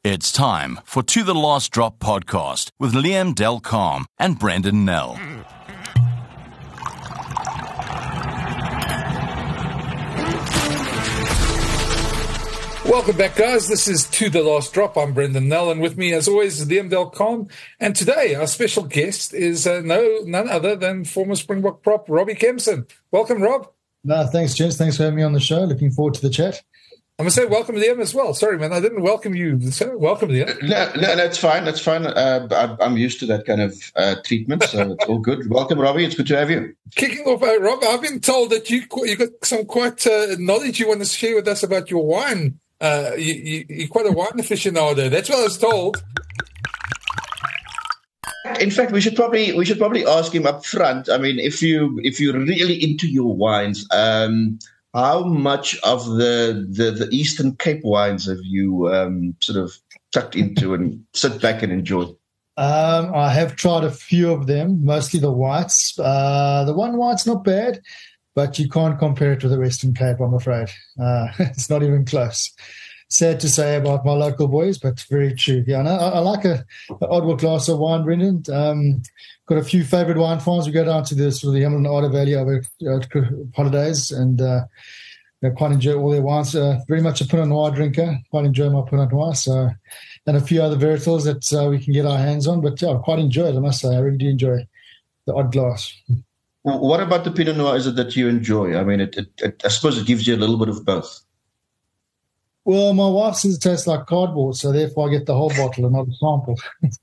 It's time for To The Last Drop podcast with Liam Delcalm and Brendan Nell. Welcome back, guys. This is To The Last Drop. I'm Brendan Nell, and with me, as always, is Liam Delcalm. And today, our special guest is none other than former Springbok prop Robbie Kempson. Welcome, Rob. No, thanks, gents. Thanks for having me on the show. Looking forward to the chat. I'm going to say welcome, Liam, as well. Sorry, man, I didn't welcome you. So welcome, Liam. No, that's fine. That's fine. I'm used to that kind of treatment, so it's all good. Welcome, Robbie. It's good to have you. Kicking off, Rob, I've been told that you got some quite knowledge you want to share with us about your wine. You're quite a wine aficionado. That's what I was told. In fact, we should probably ask him up front. I mean, if you're really into your wines, how much of the Eastern Cape wines have you sort of tucked into and sit back and enjoy? I have tried a few of them, mostly the whites. The one white's not bad, but you can't compare it to the Western Cape, I'm afraid. It's not even close. Sad to say about my local boys, but very true. Yeah, and I like an odd glass of wine, Brendan. Got a few favourite wine farms. We go down to the Hamilton Arder Valley over holidays, and quite enjoy all their wines. Very much a Pinot Noir drinker. Quite enjoy my Pinot Noir. So, and a few other varietals that we can get our hands on. But yeah, I quite enjoy it, I must say. I really do enjoy the odd glass. What about the Pinot Noir is it that you enjoy? I mean, I suppose it gives you a little bit of both. Well, my wife says it tastes like cardboard, so therefore I get the whole bottle and not a sample.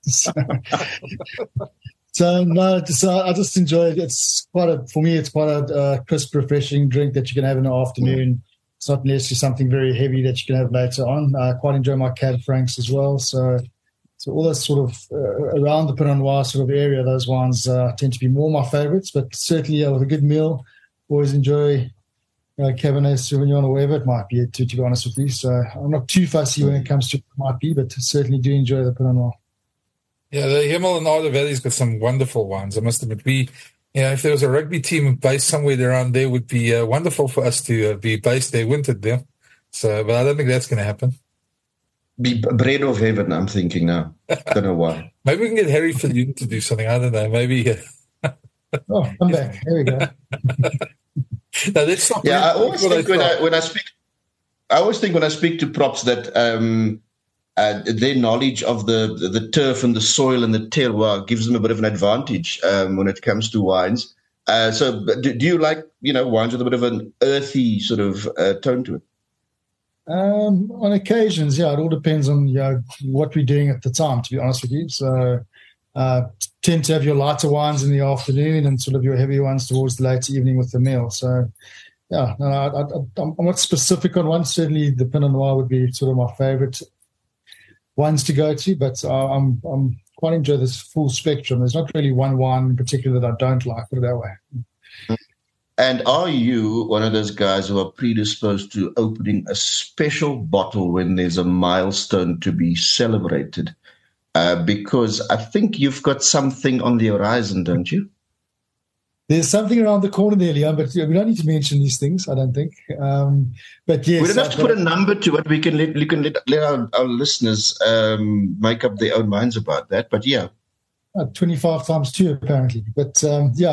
So I just enjoy it. For me, it's quite a crisp, refreshing drink that you can have in the afternoon. It's not necessarily something very heavy that you can have later on. I quite enjoy my Cab Francs as well. So all those sort of around the Pinot Noir sort of area, those wines tend to be more my favourites. But certainly with a good meal, always enjoy Cabernet Sauvignon or whatever it might be, to be honest with you. So I'm not too fussy when it comes to what it might be, but certainly do enjoy the Pinot Noir. Yeah, the Hamilton Arder Valley's got some wonderful wines. I must admit, if there was a rugby team based somewhere around there, would be wonderful for us to be based there, wouldn't it, there? So, but I don't think that's going to happen. Be bread of heaven, I'm thinking now. Don't know why. Maybe we can get Harry Fillion to do something. I don't know. Maybe. Oh, come back. Here we go. No, that's not. Yeah, I always think when I speak to props that their knowledge of the turf and the soil and the terroir gives them a bit of an advantage when it comes to wines. So, do you like wines with a bit of an earthy sort of tone to it? On occasions, yeah. It all depends on what we're doing at the time, to be honest with you. So, tend to have your lighter wines in the afternoon and sort of your heavy ones towards the late evening with the meal. So, yeah, I'm not specific on one. Certainly, the Pinot Noir would be sort of my favourite ones to go to, but I'm quite enjoy this full spectrum. There's not really one wine in particular that I don't like, put it that way. And are you one of those guys who are predisposed to opening a special bottle when there's a milestone to be celebrated? Because I think you've got something on the horizon, don't you? There's something around the corner there, Liam, but we don't need to mention these things, I don't think. But yes, we don't have to put a number to it. We can let our listeners make up their own minds about that. But yeah, 25 times 2 apparently. But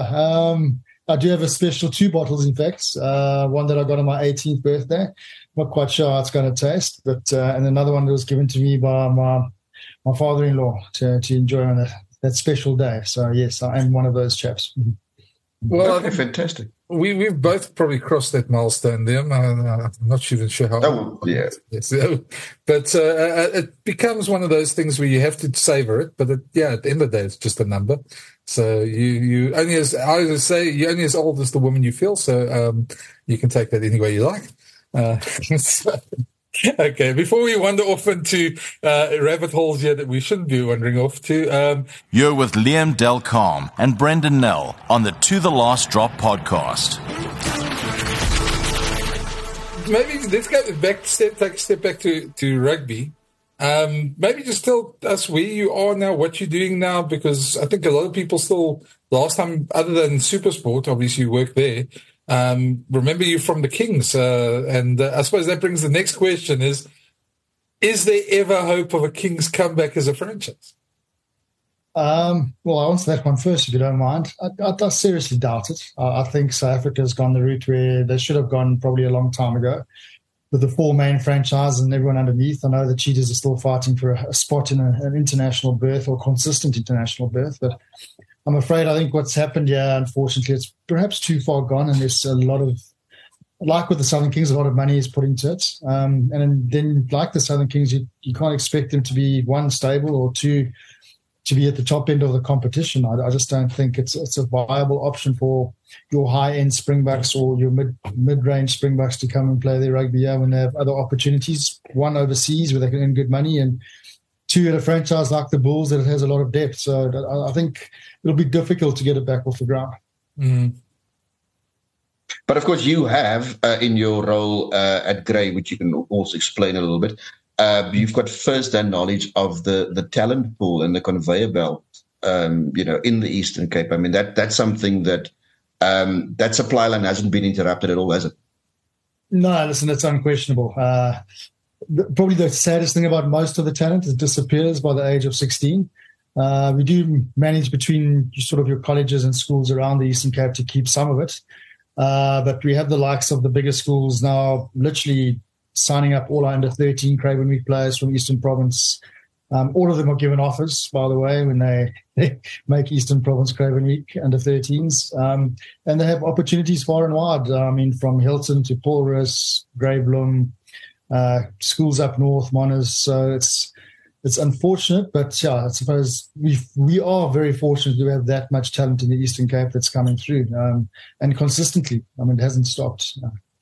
I do have a special 2 bottles, in fact. One that I got on my 18th birthday. Not quite sure how it's going to taste, but and another one that was given to me by my father-in-law to enjoy on that special day. So yes, I am one of those chaps. Well, okay, fantastic. We've both probably crossed that milestone there. I'm not even sure how. Oh, yeah. Yes. But it becomes one of those things where you have to savor it. But at the end of the day, it's just a number. So you only as I always say, you're only as old as the woman you feel. So you can take that any way you like. Okay, before we wander off into rabbit holes here that we shouldn't be wandering off to. You're with Liam Delcalm and Brendan Nell on the To The Last Drop podcast. Maybe let's go back, take a step back to rugby. Maybe just tell us where you are now, what you're doing now, because I think a lot of people still, last time, other than SuperSport, obviously you work there, remember you from the Kings. And I suppose that brings the next question is, Is there ever hope of a Kings comeback as a franchise? Well, I'll answer that one first, if you don't mind. I seriously doubt it. I think South Africa has gone the route where they should have gone probably a long time ago, with the four main franchises and everyone underneath. I know the Cheetahs are still fighting for a spot in an international berth or consistent international berth, but I'm afraid I think what's happened here, unfortunately, it's perhaps too far gone, and there's a lot of, like with the Southern Kings, a lot of money is put into it. And then like the Southern Kings, you can't expect them to be, one, stable, or two, to be at the top end of the competition. I just don't think it's a viable option for your high-end Springboks or your mid-range Springboks to come and play their rugby here when they have other opportunities, one, overseas where they can earn good money, and two, at a franchise like the Bulls that has a lot of depth. So I think it'll be difficult to get it back off the ground. Mm. But of course, you have in your role at Grey, which you can also explain a little bit, you've got first-hand knowledge of the talent pool and the conveyor belt, in the Eastern Cape. I mean, that's something that that supply line hasn't been interrupted at all, has it? No, listen, it's unquestionable. Probably the saddest thing about most of the talent is it disappears by the age of 16. We do manage between sort of your colleges and schools around the Eastern Cape to keep some of it. But we have the likes of the bigger schools now literally signing up all our under-13 Craven Week players from Eastern Province. All of them are given offers, by the way, when they make Eastern Province Craven Week under-13s. And they have opportunities far and wide. I mean, from Hilton to Paulrus, Grey Bloem, schools up north, Moners. So it's unfortunate, but yeah, I suppose we are very fortunate to have that much talent in the Eastern Cape that's coming through, and consistently. I mean, it hasn't stopped.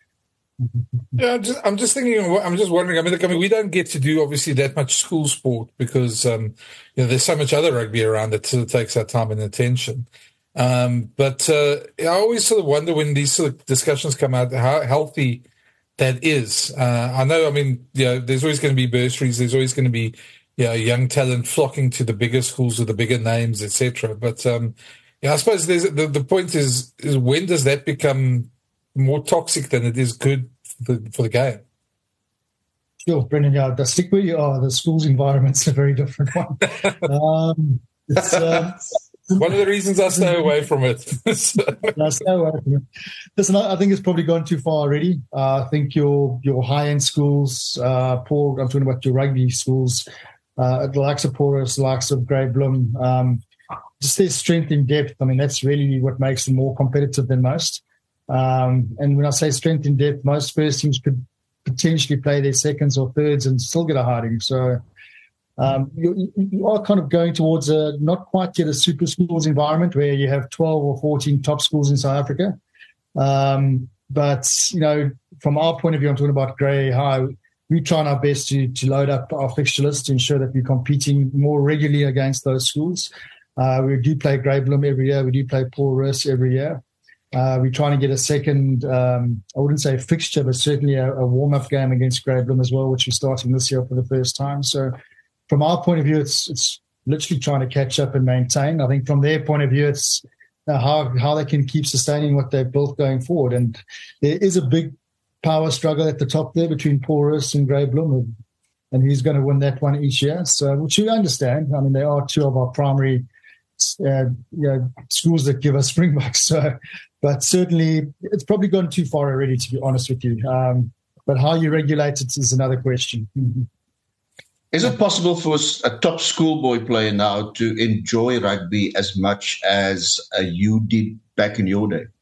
Yeah, I'm just thinking. I'm just wondering. I mean, we don't get to do obviously that much school sport because there's so much other rugby around that sort of takes our time and attention. But I always sort of wonder when these sort of discussions come out how healthy that is. I know. I mean, there's always going to be bursaries. There's always going to be young talent flocking to the bigger schools with the bigger names, etc. But I suppose the point is when does that become more toxic than it is good for the game? Sure, Brendan. Yeah, the stick where you are, the school's environment's a very different one. It's one of the reasons I stay away from it. I stay away from it. Listen, I think it's probably gone too far already. I think your high-end schools, Paul, I'm talking about your rugby schools, the likes of Paulrus, the likes of Grey Bloem, just their strength in depth. I mean, that's really what makes them more competitive than most. And when I say strength in depth, most first teams could potentially play their seconds or thirds and still get a hiding. So you are kind of going towards not quite yet a super schools environment where you have 12 or 14 top schools in South Africa. But, from our point of view, I'm talking about Grey High, we're trying our best to load up our fixture list to ensure that we're competing more regularly against those schools. We do play Grey Bloem every year. We do play Paulrus every year. We're trying to get a second, I wouldn't say fixture, but certainly a warm-up game against Grey Bloem as well, which we're starting this year for the first time. So from our point of view, it's literally trying to catch up and maintain. I think from their point of view, it's how they can keep sustaining what they've built going forward. And there is a big power struggle at the top there between Paulrus and Grey Bloem, and who's going to win that one each year. So, which we understand. I mean, they are two of our primary schools that give us Springboks. So, but certainly it's probably gone too far already, to be honest with you. But how you regulate it is another question. Is it possible for a top schoolboy player now to enjoy rugby as much as you did back in your day?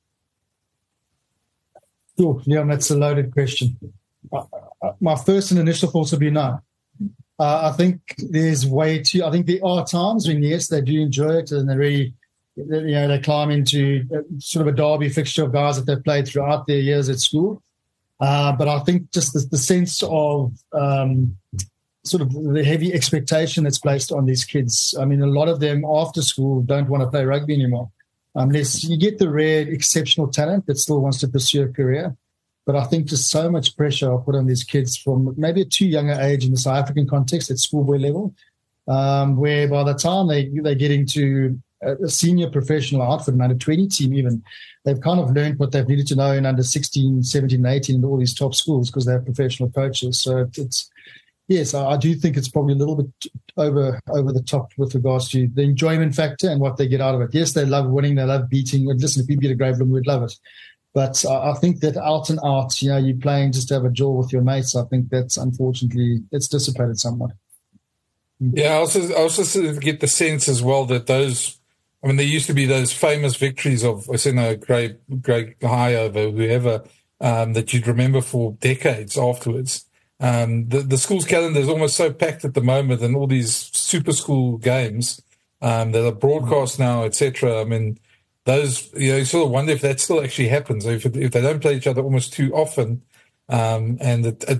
Sure, yeah, that's a loaded question. My first and initial thoughts would be no. I think there are times when, yes, they do enjoy it and they climb into sort of a derby fixture of guys that they've played throughout their years at school. But I think just the sense of sort of the heavy expectation that's placed on these kids. I mean, a lot of them after school don't want to play rugby anymore, unless you get the rare exceptional talent that still wants to pursue a career. But I think just so much pressure are put on these kids from maybe a too younger age in the South African context at schoolboy level, where by the time they get into a senior professional outfit, an under-20 team even, they've kind of learned what they've needed to know in under 16, 17, 18 in all these top schools because they have professional coaches. So Yes, I do think it's probably a little bit over the top with regards to the enjoyment factor and what they get out of it. Yes, they love winning, they love beating. Listen, if we beat a Gravelin, we'd love it. But I think that out and out, you're playing just to have a jaw with your mates. I think that's unfortunately, it's dissipated somewhat. Yeah, I also get the sense as well that there used to be those famous victories of, Greg High over whoever, that you'd remember for decades afterwards. The school's calendar is almost so packed at the moment, and all these super school games that are broadcast now, etc. Those, you sort of wonder if that still actually happens, if they don't play each other almost too often, and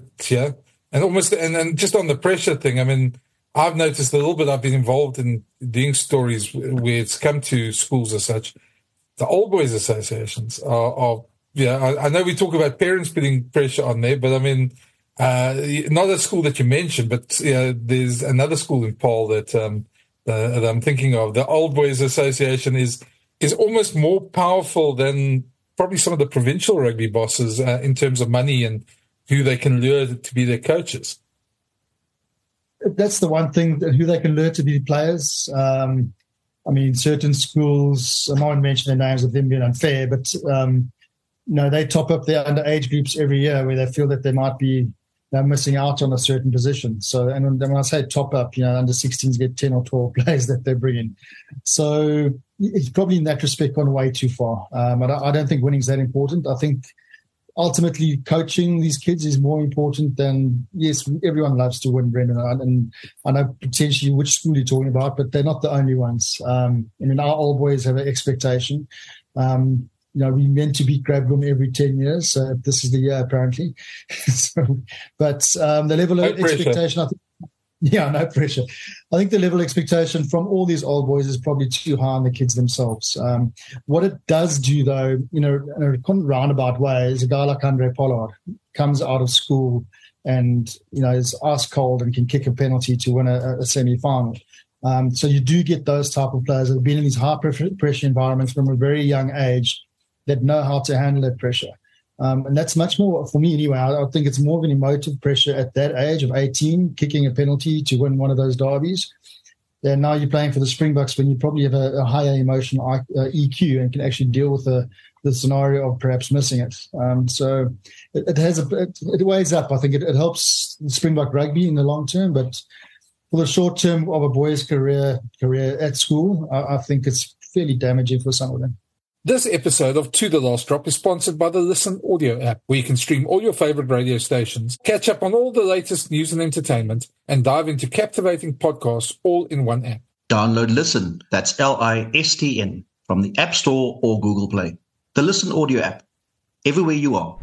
just on the pressure thing. I've noticed a little bit. I've been involved in doing stories where it's come to schools as such. The old boys associations are I know we talk about parents putting pressure on there, but not a school that you mentioned, but there's another school in Paarl that I'm thinking of. The Old Boys Association is almost more powerful than probably some of the provincial rugby bosses in terms of money and who they can lure to be their coaches. That's the one thing, who they can lure to be players. Certain schools, I won't mention the names of them being unfair, but they top up their underage groups every year where they feel that they might be missing out on a certain position. So, and when I say top up, under 16s get 10 or 12 players that they bring in. So it's probably in that respect gone way too far. I don't think winning's that important. I think ultimately coaching these kids is more important than, yes, everyone loves to win, Brendan. And I know potentially which school you're talking about, but they're not the only ones. Our old boys have an expectation. We meant to beat Gravelin every 10 years, so this is the year apparently. But the level of expectation, I think, no pressure. I think the level of expectation from all these old boys is probably too high on the kids themselves. What it does do, though, in a roundabout way, is a guy like Andre Pollard comes out of school and is ice cold and can kick a penalty to win a semi-final. So you do get those type of players that have been in these high pressure environments from a very young age, that know how to handle that pressure. And that's much more, for me anyway, I think it's more of an emotive pressure at that age of 18, kicking a penalty to win one of those derbies. And now you're playing for the Springboks when you probably have a higher emotional EQ and can actually deal with the scenario of perhaps missing it. So it weighs up. I think it helps Springbok rugby in the long term, but for the short term of a boy's career at school, I think it's fairly damaging for some of them. This episode of To The Last Drop is sponsored by the Listen Audio app, where you can stream all your favorite radio stations, catch up on all the latest news and entertainment, and dive into captivating podcasts all in one app. Download Listen, that's LISTN, from the App Store or Google Play. The Listen Audio app, everywhere you are.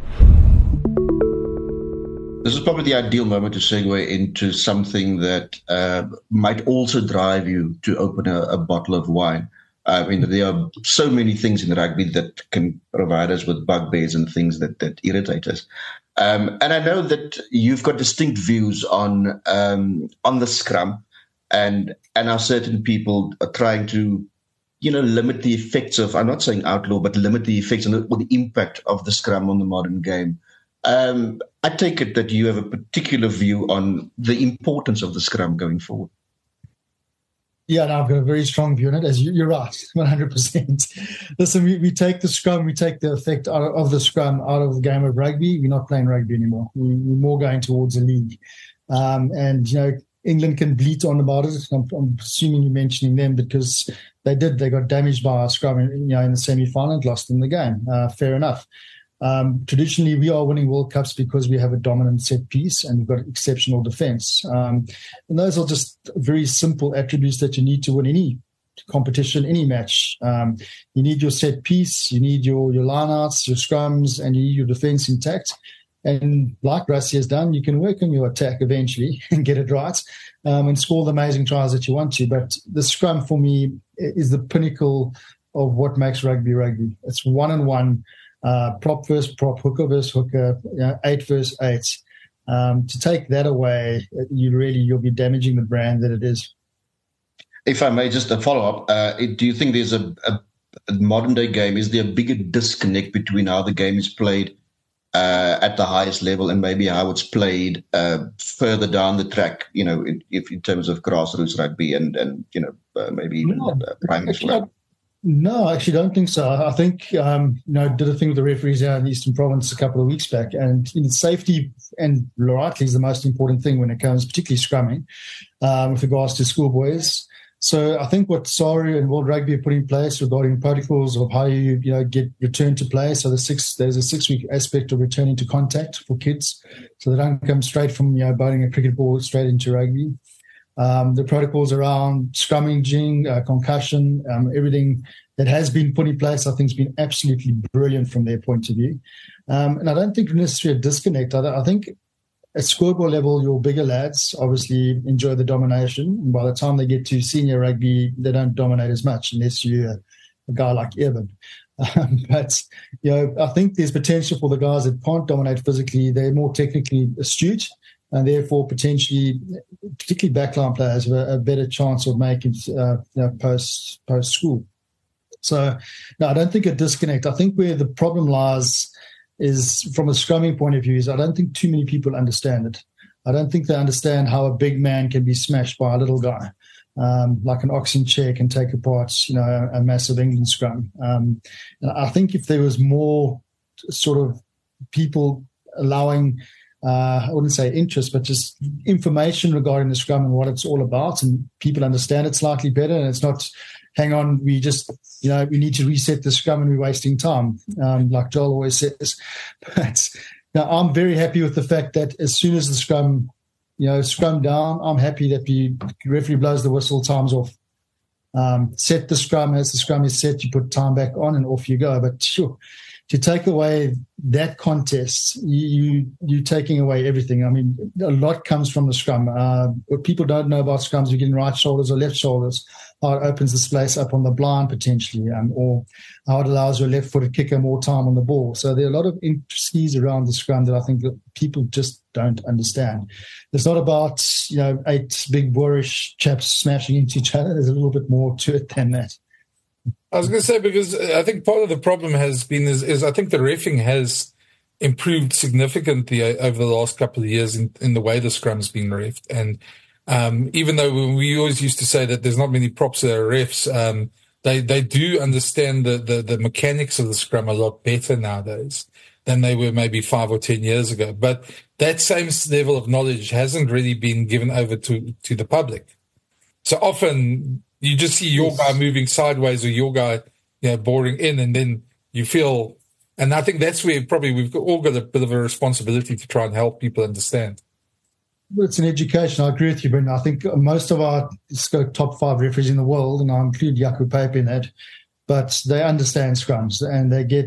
This is probably the ideal moment to segue into something that might also drive you to open a bottle of wine. There are so many things in rugby that can provide us with bugbears and things that irritate us. And I know that you've got distinct views on the scrum, and how certain people are trying to, limit the effects of, I'm not saying outlaw, but limit the effects or the impact of the scrum on the modern game. I take it that you have a particular view on the importance of the scrum going forward. Yeah, no, I've got a very strong view on it. As you're right, 100%. Listen, we take the scrum, we take the effect of the scrum out of the game of rugby. We're not playing rugby anymore. We're more going towards a league. England can bleat on about it. I'm assuming you're mentioning them because they did. They got damaged by a scrum in the semi-final and lost in the game. Fair enough. Traditionally, we are winning World Cups because we have a dominant set piece and we've got exceptional defense. And those are just very simple attributes that you need to win any competition, any match. You need your set piece, you need your lineouts, your scrums, and you need your defense intact. And like Rassie has done, you can work on your attack eventually and get it right and score the amazing tries that you want to. But the scrum, for me, is the pinnacle of what makes rugby rugby. It's one-on-one. Prop versus prop, hooker versus hooker, 8 versus 8. To take that away, you'll be damaging the brand that it is. If I may, just a follow-up, do you think there's a modern-day game, is there a bigger disconnect between how the game is played at the highest level, and maybe how it's played further down the track, in terms of grassroots rugby and maybe even primary level? No, I actually don't think so. I think, did a thing with the referees out in the Eastern Province a couple of weeks back, and safety and rightly is the most important thing when it comes, particularly scrumming, with regards to schoolboys. So I think what SARU and World Rugby have put in place regarding protocols of how you get returned to play. So there's a 6-week aspect of returning to contact for kids, so they don't come straight from bowling a cricket ball straight into rugby. The protocols around scrummaging, concussion, everything that has been put in place, I think, has been absolutely brilliant from their point of view. And I don't think necessarily a disconnect. I think at scoreboard level, your bigger lads obviously enjoy the domination. And by the time they get to senior rugby, they don't dominate as much unless you're a guy like Evan. But I think there's potential for the guys that can't dominate physically. They're more technically astute, and therefore potentially, particularly backline players, have a better chance of making post school. So, no, I don't think a disconnect. I think where the problem lies is from a scrumming point of view is I don't think too many people understand it. I don't think they understand how a big man can be smashed by a little guy, like an oxen chair can take apart, a massive England scrum. And I think if there was more sort of people allowing, I wouldn't say interest, but just information regarding the scrum and what it's all about, and people understand it slightly better, and it's not, hang on, we just, we need to reset the scrum and we're wasting time, like Joel always says. But now I'm very happy with the fact that as soon as the scrum, scrum down, I'm happy that the referee blows the whistle, time's off. Set the scrum. As the scrum is set, you put time back on and off you go. But sure, to take away that contest, you're taking away everything. I mean, a lot comes from the scrum. What people don't know about scrums, you're getting right shoulders or left shoulders, how it opens the space up on the blind potentially, or how it allows your left-footed kicker more time on the ball. So there are a lot of intricacies around the scrum that I think that people just don't understand. It's not about 8 big boorish chaps smashing into each other. There's a little bit more to it than that. I was going to say, because I think part of the problem has been is I think the reffing has improved significantly over the last couple of years in the way the scrum's been reffed. And even though we always used to say that there's not many props that are refs, they do understand the mechanics of the scrum a lot better nowadays than they were maybe 5 or 10 years ago. But that same level of knowledge hasn't really been given over to the public. So often you just see your guy moving sideways or your guy, boring in, and then you feel, and I think that's where probably we've all got a bit of a responsibility to try and help people understand. Well, it's an education. I agree with you, Brendan. I think most of our top 5 referees in the world, and I include Jaco Peyper in that, but they understand scrums and they get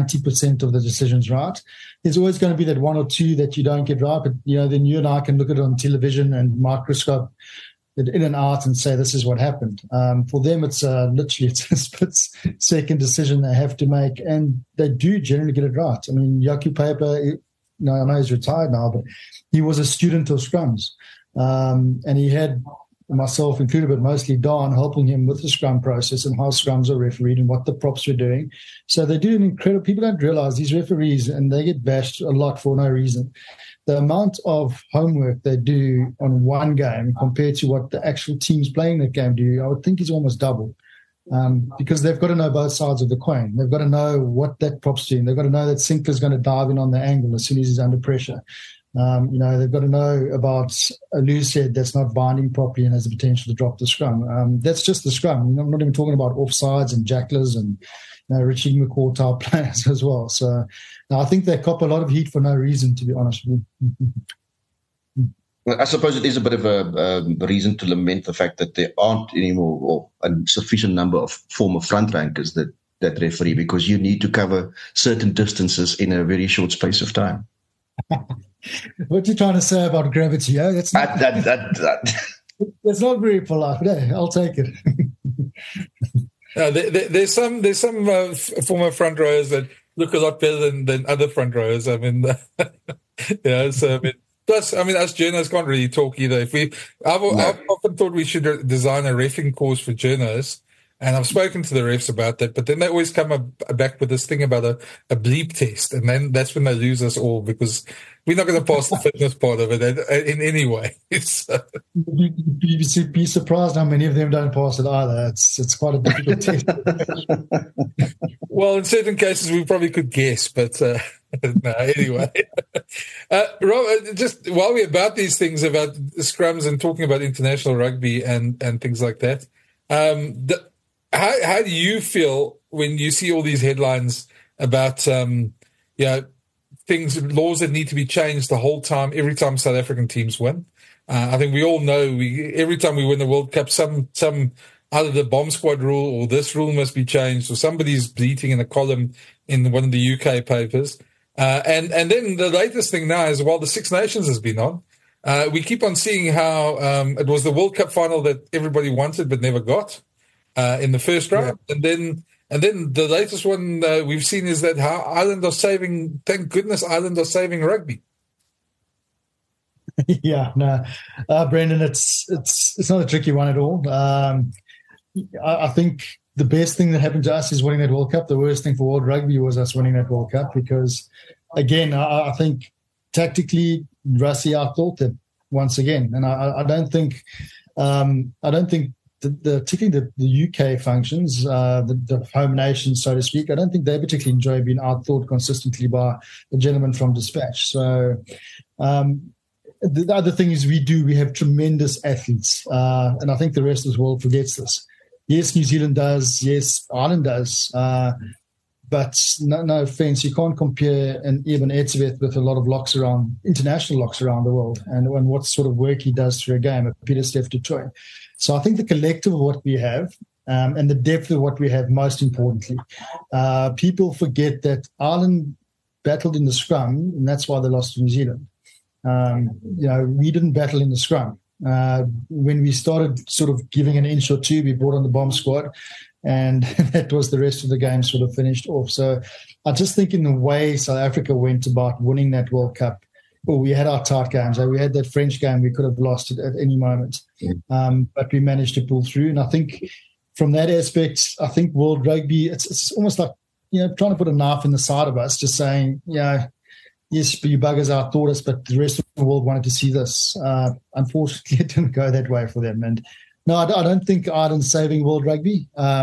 90% of the decisions right. There's always going to be that 1 or 2 that you don't get right, but then you and I can look at it on television and microscope in and out and say this is what happened. For them, it's literally a split-second decision they have to make, and they do generally get it right. I mean, Jaco Peyper, I know he's retired now, but he was a student of scrums, and he had myself included, but mostly Don, helping him with the scrum process and how scrums are refereed and what the props were doing. So they do an incredible. People don't realize these referees, and they get bashed a lot for no reason. The amount of homework they do on one game compared to what the actual teams playing that game do, I would think is almost double. Because they've got to know both sides of the coin. They've got to know what that prop's doing. They've got to know that Sinclair's going to dive in on the angle as soon as he's under pressure. They've got to know about a loose head that's not binding properly and has the potential to drop the scrum. That's just the scrum. I'm not even talking about offsides and jacklers and Richie McCaw type players as well. So I think they cop a lot of heat for no reason, to be honest with you. I suppose it is a bit of a reason to lament the fact that there aren't anymore or a sufficient number of former front rankers that referee, because you need to cover certain distances in a very short space of time. What are you trying to say about gravity? Yeah? That's not very polite, but hey, I'll take it. There's some former front rowers that look a lot better than other front rowers. I mean, plus, I mean, us journalists can't really talk either. I've often thought we should design a reffing course for journalists And I've spoken to the refs about that, but then they always come back with this thing about a bleep test. And then that's when they lose us all, because we're not going to pass the fitness part of it in any way. You'd be surprised how many of them don't pass it either. It's quite a difficult test. Well, in certain cases, we probably could guess, but no, anyway. Rob, just while we're about these things, about scrums and talking about international rugby and things like that, how do you feel when you see all these headlines about things, laws that need to be changed the whole time, every time South African teams win? I think we all know every time we win the World Cup, some either the bomb squad rule or this rule must be changed, or somebody's bleating in a column in one of the UK papers. And then the latest thing now is, while the Six Nations has been on, we keep on seeing how it was the World Cup final that everybody wanted but never got in the first round. Yeah. And then the latest one we've seen is that how Ireland are saving, thank goodness Ireland are saving rugby. Yeah, no, Brendan, it's not a tricky one at all. I think the best thing that happened to us is winning that World Cup. The worst thing for world rugby was us winning that World Cup, because, again, I think tactically Rassie outthought them once again, and I don't think particularly the UK functions, the home nation, so to speak, I don't think they particularly enjoy being outthought consistently by the gentleman from Dispatch. So the other thing is we have tremendous athletes, and I think the rest of the world forgets this. Yes, New Zealand does. Yes, Ireland does. But no offense, you can't compare an Eben Etzebeth with a lot of international locks around the world, and what sort of work he does through a game at Pieterstef du Toit. So I think the collective of what we have and the depth of what we have, most importantly, people forget that Ireland battled in the scrum, and that's why they lost to New Zealand. We didn't battle in the scrum. When we started sort of giving an inch or two, we brought on the bomb squad, and that was the rest of the game sort of finished off. So I just think in the way South Africa went about winning that World Cup, we had our tight games. We had that French game we could have lost it at any moment, but we managed to pull through. And I think from that aspect, I think world rugby, it's almost like, trying to put a knife in the side of us, just saying, yes, you buggers outthought us, but the rest of the world wanted to see this. Unfortunately, it didn't go that way for them. And no, I don't think Ireland's saving world rugby.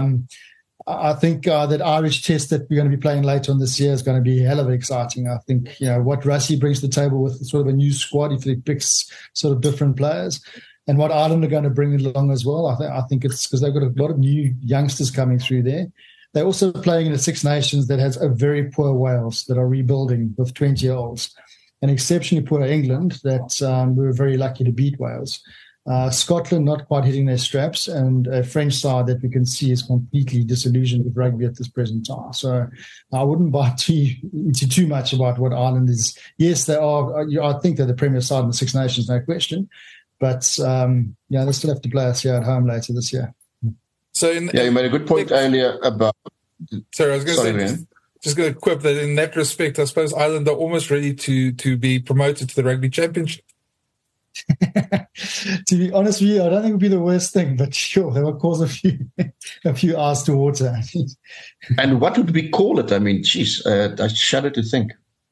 I think that Irish test that we're going to be playing later on this year is going to be hell of exciting. I think, what Rassie brings to the table with sort of a new squad, if he picks sort of different players, and what Ireland are going to bring along as well. I think it's because they've got a lot of new youngsters coming through there. They're also playing in the Six Nations that has a very poor Wales that are rebuilding with 20-year-olds, an exceptionally poor England that we were very lucky to beat Wales. Scotland not quite hitting their straps, and a French side that we can see is completely disillusioned with rugby at this present time. So I wouldn't buy into too much about what Ireland is. Yes, they are. I think they're the premier side in the Six Nations, no question. But they still have to play us here at home later this year. So you made a good point earlier about. Sorry, I was going to say. Just going to quip that in that respect, I suppose Ireland are almost ready to be promoted to the Rugby Championship. To be honest with you, I don't think it would be the worst thing, but sure, that would cause a few hours to water. And what would we call it? I mean, geez, I shudder to think.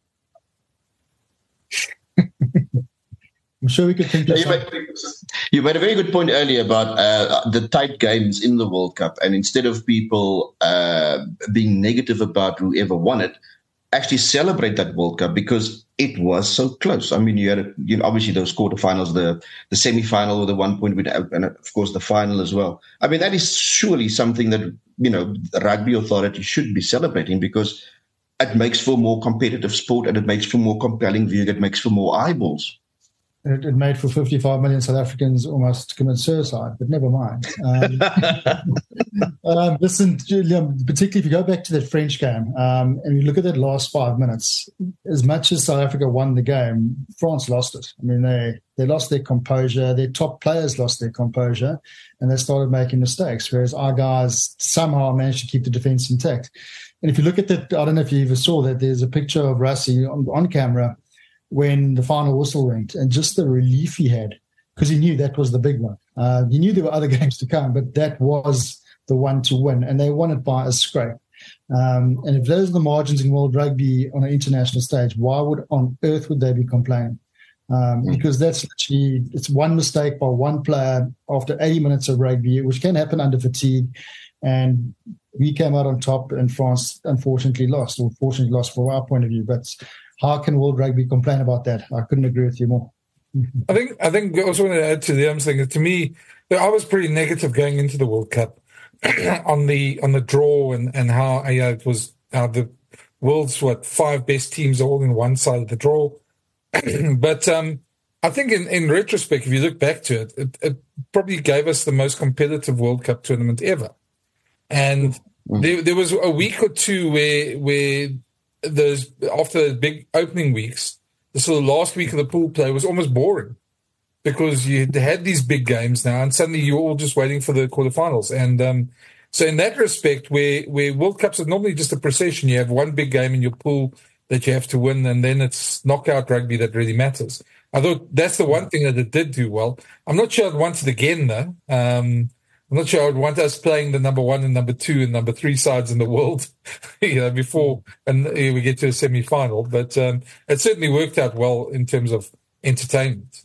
I'm sure we could think of You made a very good point earlier about the tight games in the World Cup, and instead of people being negative about whoever won it, actually celebrate that World Cup because it was so close. I mean, you had obviously those quarterfinals, the semi-final with the 1 point win, and of course the final as well. I mean, that is surely something that the Rugby Authority should be celebrating because it makes for more competitive sport and it makes for more compelling viewing. It makes for more eyeballs. It made for 55 million South Africans almost commit suicide, but never mind. Listen, particularly if you go back to that French game and you look at that last 5 minutes, as much as South Africa won the game, France lost it. I mean, they lost their composure. Their top players lost their composure, and they started making mistakes, whereas our guys somehow managed to keep the defence intact. And if you look at that, I don't know if you ever saw that, there's a picture of Rassie on camera when the final whistle went, and just the relief he had, because he knew that was the big one. He knew there were other games to come, but that was the one to win, and they won it by a scrape. And if those are the margins in World Rugby on an international stage, why on earth would they be complaining? Because that's literally, it's one mistake by one player after 80 minutes of rugby, which can happen under fatigue. And we came out on top, and France unfortunately lost, or fortunately lost from our point of view. But how can World Rugby complain about that? I couldn't agree with you more. I think I also want to add to the thing. To me, I was pretty negative going into the World Cup on the draw and how it was the world's 5 best teams all in one side of the draw. But I think in retrospect, if you look back to it probably gave us the most competitive World Cup tournament ever. And there was a week or two where those, after the big opening weeks, the sort of last week of the pool play was almost boring because you had these big games now, and suddenly you're all just waiting for the quarterfinals. And so in that respect, where World Cups are normally just a procession, you have one big game in your pool that you have to win, and then it's knockout rugby that really matters. I thought that's the one thing that it did do well. I'm not sure I'd want it again, though. I'm not sure I'd want us playing the number 1 and number 2 and number 3 sides in the world, before and we get to a semi-final. But it certainly worked out well in terms of entertainment.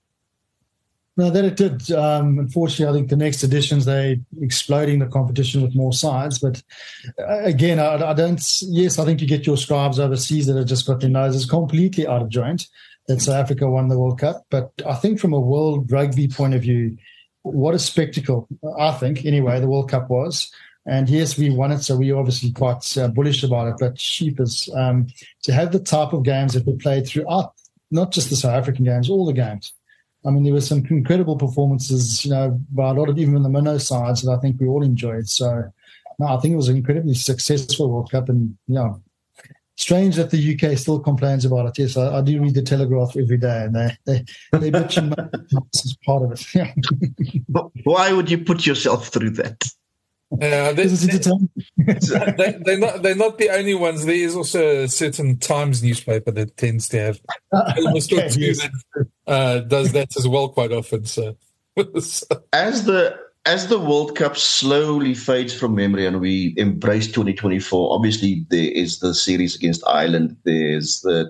No, that it did. Unfortunately, I think the next editions, they're exploding the competition with more sides. But again, I don't. Yes, I think you get your scribes overseas that have just got their noses completely out of joint that South Africa won the World Cup. But I think from a world rugby point of view, what a spectacle, I think, anyway, the World Cup was. And yes, we won it, so we're obviously quite bullish about it. But sheepers, to have the type of games that we played throughout, not just the South African games, all the games. I mean, there were some incredible performances, by a lot of even the minnow sides that I think we all enjoyed. So, no, I think it was an incredibly successful World Cup. And, strange that the UK still complains about it. Yes, I do read the Telegraph every day, and they bitch and moan as part of it. But why would you put yourself through that? They're not the only ones. There is also a certain Times newspaper that tends to have almost that does that as well quite often. So, as the World Cup slowly fades from memory and we embrace 2024, obviously there is the series against Ireland. There's the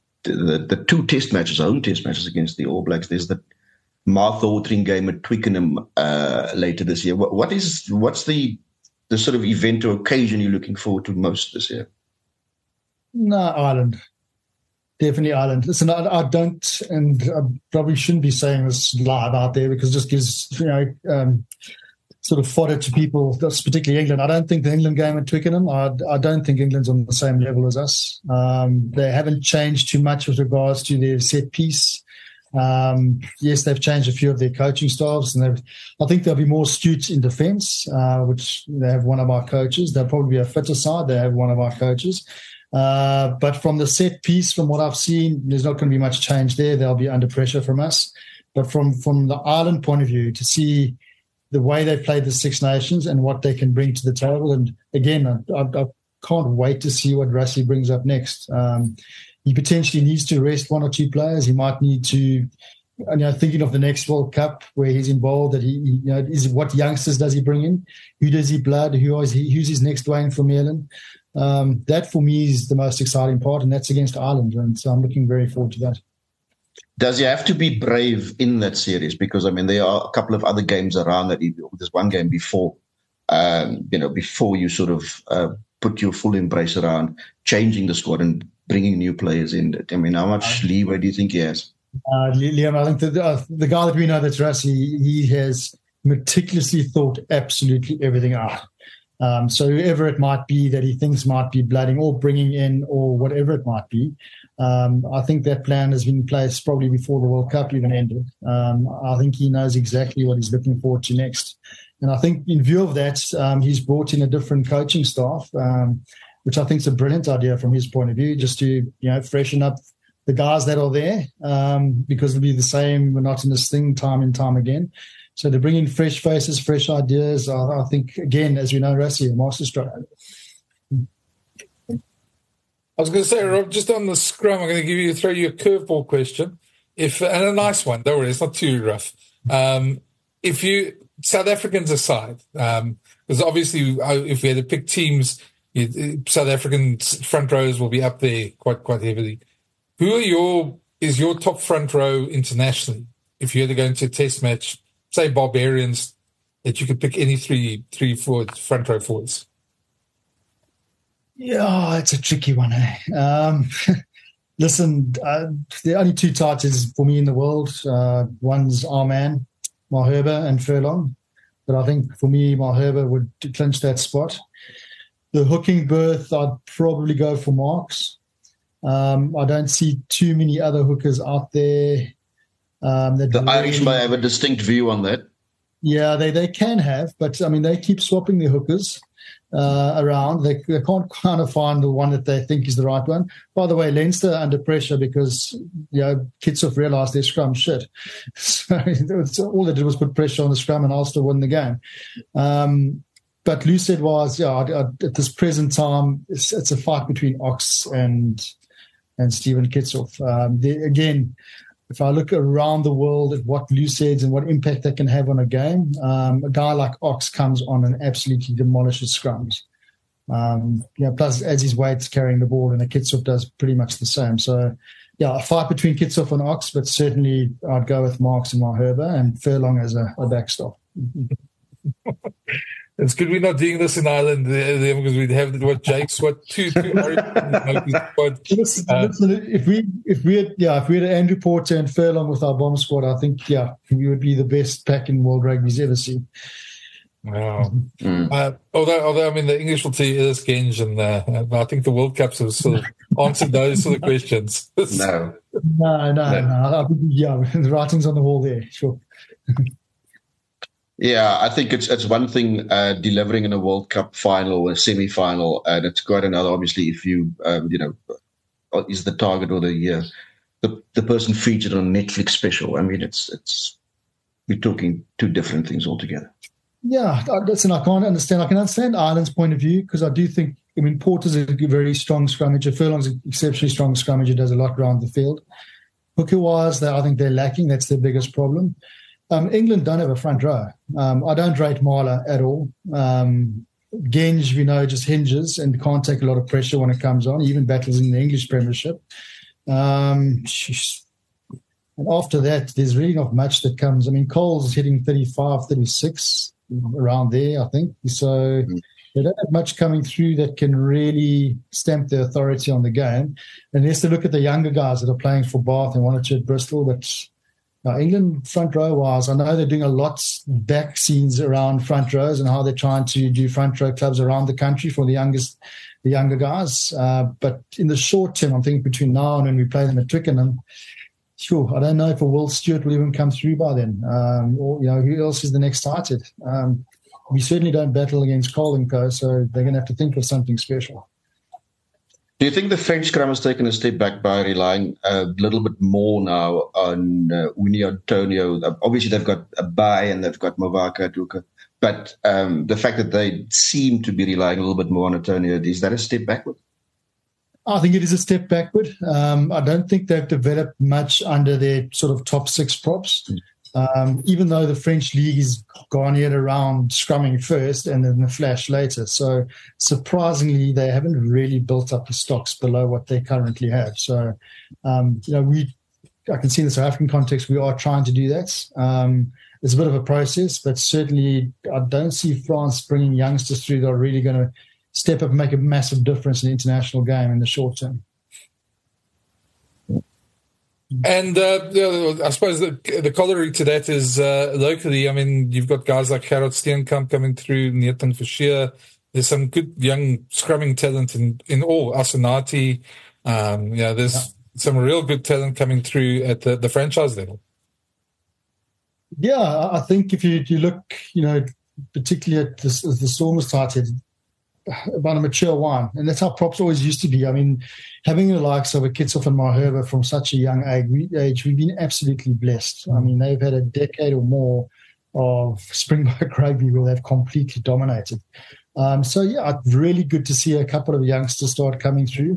2 test matches, home test matches against the All Blacks. There's the mouth-watering game at Twickenham later this year. What's the sort of event or occasion you're looking forward to most this year? No, Ireland. Definitely Ireland. Listen, I don't, and I probably shouldn't be saying this live out there because it just gives, sort of fodder to people, particularly England. I don't think the England game at Twickenham, I don't think England's on the same level as us. They haven't changed too much with regards to their set piece. Yes, they've changed a few of their coaching staffs, and I think they'll be more astute in defence, which they have one of our coaches. They'll probably be a fitter side. They have one of our coaches. But from the set piece, from what I've seen, there's not going to be much change there. They'll be under pressure from us. But from the Ireland point of view, to see the way they played the Six Nations and what they can bring to the table, and again, I can't wait to see what Rassie brings up next. He potentially needs to rest 1 or 2 players. He might need to, thinking of the next World Cup where he's involved, that he is what youngsters does he bring in? Who does he blood? Who's his next Wayne Vermeulen? That for me is the most exciting part, and that's against Ireland. And so I'm looking very forward to that. Does he have to be brave in that series? Because, there are a couple of other games around that. There's one game before, before you sort of put your full embrace around changing the squad and bringing new players in. How much leeway do you think he has? Liam, I think the guy that we know that's Rassie, he has meticulously thought absolutely everything out. So whoever it might be that he thinks might be blooding or bringing in or whatever it might be, I think that plan has been in place probably before the World Cup even ended. I think he knows exactly what he's looking forward to next. And I think in view of that, he's brought in a different coaching staff, which I think is a brilliant idea from his point of view, just to freshen up the guys that are there, because it'll be the same monotonous thing time and time again. So to bring in fresh faces, fresh ideas, I think, again, as we know, Rassie, a masterstroke. I was going to say, Rob, just on the scrum, I'm going to throw you a curveball question, and a nice one. Don't worry, it's not too rough. If you South Africans aside, because obviously if we had to pick teams, South African front rows will be up there quite heavily. Who is your top front row internationally? If you had to go into a test match, say Barbarians, that you could pick any three forwards, front row forwards. Yeah, it's a tricky one. Listen, there are only two titles for me in the world. One's our man, Malherbe, and Furlong. But I think for me, Malherbe would clinch that spot. The hooking berth, I'd probably go for Marx. I don't see too many other hookers out there. The Irish may have a distinct view on that. Yeah, they can have, but I mean, they keep swapping their hookers around. They can't kind of find the one that they think is the right one. By the way, Leinster under pressure because Kitshoff realised their scrum shit. So all they did was put pressure on the scrum, and Ulster won the game. But Lucid was, at this present time, it's a fight between Ox and Stephen Kitshoff. Again, if I look around the world at what Lucid and what impact they can have on a game, a guy like Ox comes on and absolutely demolishes scrums. Plus adds his weight carrying the ball, and a Kitshoff does pretty much the same. So, a fight between Kitshoff and Ox, but certainly I'd go with Marx and Malherbe and Furlong as a backstop. It's good we're not doing this in Ireland because we'd have two Listen, if we had Andrew Porter and Furlong with our bomb squad, I think we would be the best pack in world rugby's ever seen. Wow. Although I mean the English will tell you Ellis Genge, and I think the World Cups have sort of answered those sort of questions. No. I think, the writing's on the wall there. Sure. Yeah, I think it's one thing delivering in a World Cup final or a semi-final, and it's quite another. Obviously, if you is the target or the person featured on a Netflix special. I mean, it's we're talking two different things altogether. Yeah, listen, I can't understand. I can understand Ireland's point of view because I do think. I mean, Porter's a very strong scrummager. Furlong's an exceptionally strong scrummager. Does a lot around the field. Hooker-wise, I think they're lacking. That's their biggest problem. England don't have a front row. I don't rate Marler at all. Genge, we know, just hinges and can't take a lot of pressure when it comes on. He even battles in the English Premiership. And after that, there's really not much that comes. I mean, Cole's hitting 35, 36, around there, I think. So they don't have much coming through that can really stamp their authority on the game. Unless they look at the younger guys that are playing for Bath and one or two at Bristol, but... Now, England front row wise, I know they're doing a lot back scenes around front rows and how they're trying to do front row clubs around the country for the younger guys. But in the short term, I'm thinking between now and when we play them at Twickenham, I don't know if a Will Stewart will even come through by then, or who else is the next sighted. We certainly don't battle against Cole and Co, so they're going to have to think of something special. Do you think the French scrum has taken a step back by relying a little bit more now on Uni Antonio? Obviously, they've got a Bay and they've got Movaka Tuka, but the fact that they seem to be relying a little bit more on Antonio, is that a step backward? I think it is a step backward. I don't think they've developed much under their sort of top six props. Even though the French league is garnered around scrumming first and then the flash later. So surprisingly, they haven't really built up the stocks below what they currently have. So, I can see in the South African context, we are trying to do that. It's a bit of a process, but certainly I don't see France bringing youngsters through that are really going to step up and make a massive difference in the international game in the short term. And I suppose the corollary to that is locally. I mean, you've got guys like Gerard Steenkamp coming through, Nathan Fischer. There's some good young scrumming talent in all. Asenati. There's some real good talent coming through at the franchise level. Yeah, I think if you look, particularly at the Stormers title, about a mature one, and that's how props always used to be. I mean, having the likes of a Kitshoff and Malherbe from such a young age, we've been absolutely blessed. I mean, they've had a decade or more of Springbok rugby where they've completely dominated. It's really good to see a couple of youngsters start coming through.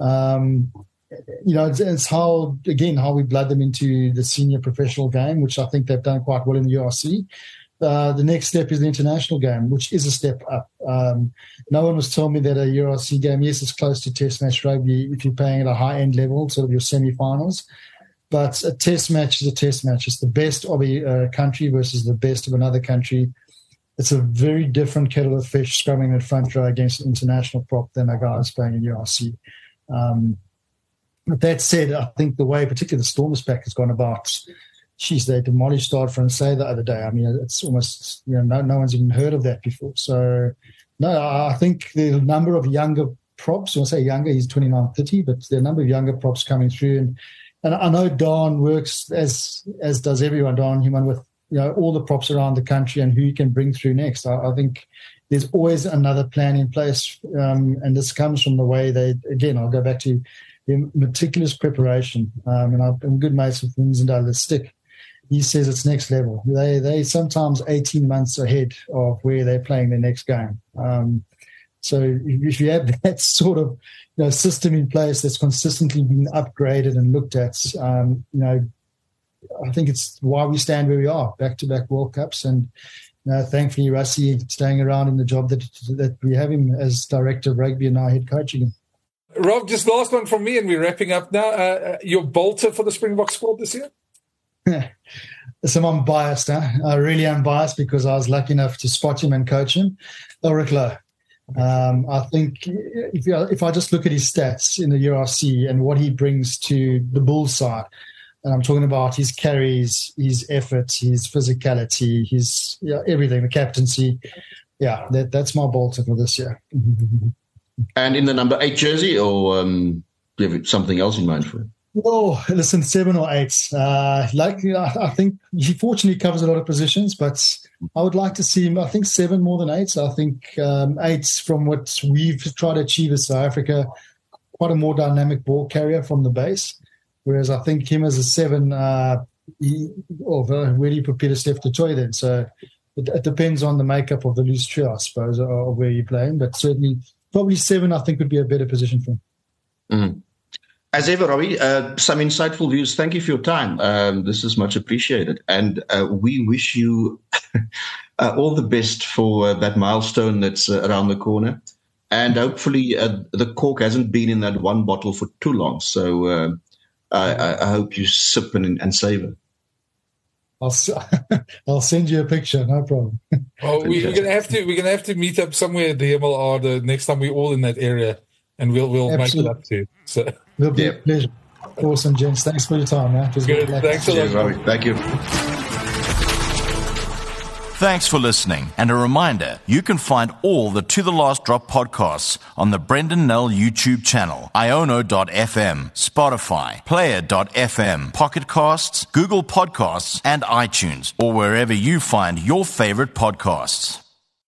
It's how we blood them into the senior professional game, which I think they've done quite well in the URC. the next step is the international game, which is a step up. No one was telling me that a URC game, yes, it's close to Test match rugby if you're playing at a high-end level, sort of your semi-finals. But a Test match is a Test match. It's the best of a country versus the best of another country. It's a very different kettle of fish scrumming in front row against an international prop than a guy who's playing in URC. But that said, I think the way particularly the Stormers pack has gone about, they demolished Stade Francais the other day. I mean, it's almost, no one's even heard of that before. So, no, I think the number of younger props, when I say younger, he's 29, 30, but the number of younger props coming through. And I know Don works, as does everyone, Don Human, with all the props around the country and who you can bring through next. I think there's always another plan in place. And this comes from the way I'll go back to the meticulous preparation. And I'm good mates with Winsendale Stick. He says it's next level. They sometimes 18 months ahead of where they're playing their next game. So if you have that sort of system in place that's consistently been upgraded and looked at, I think it's why we stand where we are, back-to-back World Cups. And thankfully, Rassie staying around in the job that we have him as director of rugby and now head coach again. Rob, just last one from me and we're wrapping up now. Your bolter for the Springbok squad this year? So I'm biased. I really am biased because I was lucky enough to spot him and coach him. Ulrich Loh. I think if I just look at his stats in the URC and what he brings to the Bulls side, and I'm talking about his carries, his effort, his physicality, his everything, the captaincy. Yeah, that's my bolter for this year. And in the number 8 jersey, or do you have something else in mind for him? Oh, listen, 7 or 8. I think he fortunately covers a lot of positions, but I would like to see him, I think 7 more than 8. So I think 8 from what we've tried to achieve as South Africa, quite a more dynamic ball carrier from the base. Whereas I think him as a 7, where do you put Peter Steph du Toit then? So it depends on the makeup of the loose trio, I suppose, or where you're playing. But certainly, probably 7, I think, would be a better position for him. Mm-hmm. As ever, Robbie, some insightful views. Thank you for your time. This is much appreciated. And we wish you all the best for that milestone that's around the corner. And hopefully the cork hasn't been in that one bottle for too long. So I hope you sip and savor. I'll send you a picture, no problem. Oh, we're gonna have to meet up somewhere at the MLR the next time we're all in that area, and we'll make it up too. So it'll be a pleasure. Awesome, gents. Thanks for your time, man. Good. Thanks a lot. Cheers, Robbie. Thank you. Thanks for listening. And a reminder, you can find all the To The Last Drop podcasts on the Brendan Nell YouTube channel, iono.fm, Spotify, Player.fm, Pocket Casts, Google Podcasts, and iTunes, or wherever you find your favorite podcasts.